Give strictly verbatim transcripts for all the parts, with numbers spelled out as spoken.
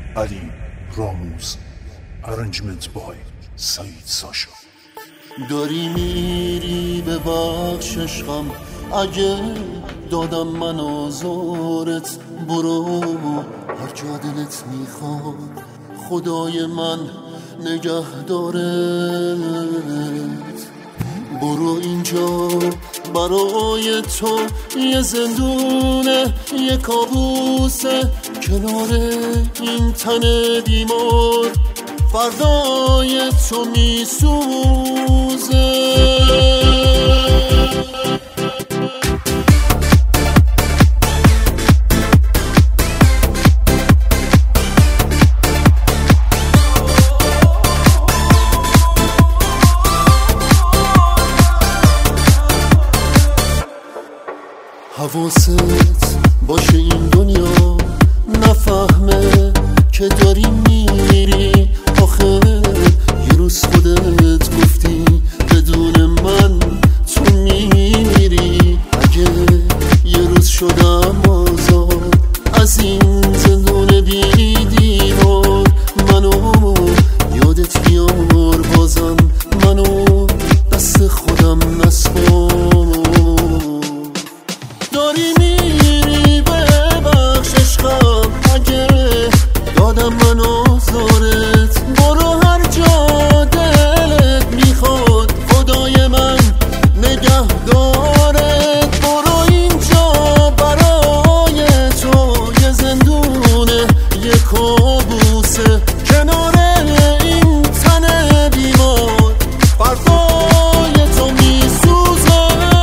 علی راموز. Arrangement by سعید ساشا. داری میری به بخش عشقم، اگه دادم من آزارت، برو هر جا دلت میخواد، خدای من نگه دارت. برو اینجا برای تو یه زندونه، یه کابوسه کنار این تن بیمار، فردای تو میسوزه. حواست باشه این دنیا نفهمه که داری میری، آخه یه روز خودت گفتی بدون من تو میری. اگه یه روز شدم آزاد از این زندون بی دیوار، منو یادت بیار بازم، منو دست خودم نسپار. داری میری به بخش عشقم، اگه دادم من آزارت، برو هر جا دلت میخواد، خدای من نگه دارت. برو اینجا برای تو یه زندونه، یه کابوسه کنار این تن بیمار، فردای تو میسوزه.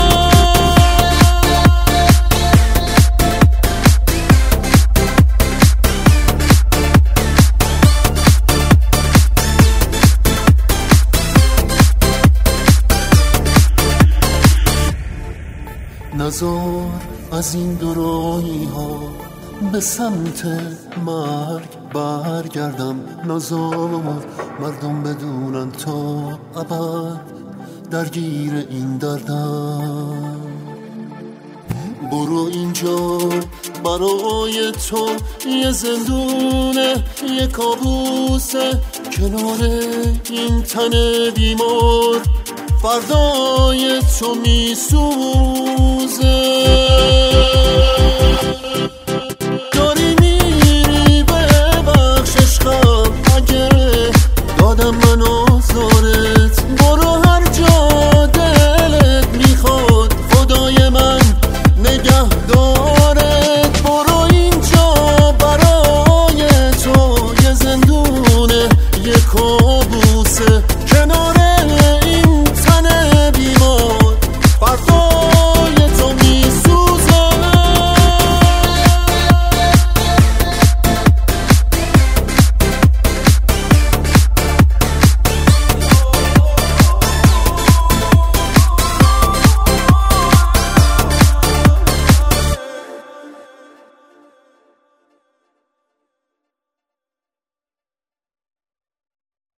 نزار از این دورایی ها به سمت مرگ برگردم، نزار مردم بدونن تا ابد درگیر این دردم. برو اینجا برای تو یه زندونه، یه کابوسه کنار این تن بیمار، فردای تو میسوزه.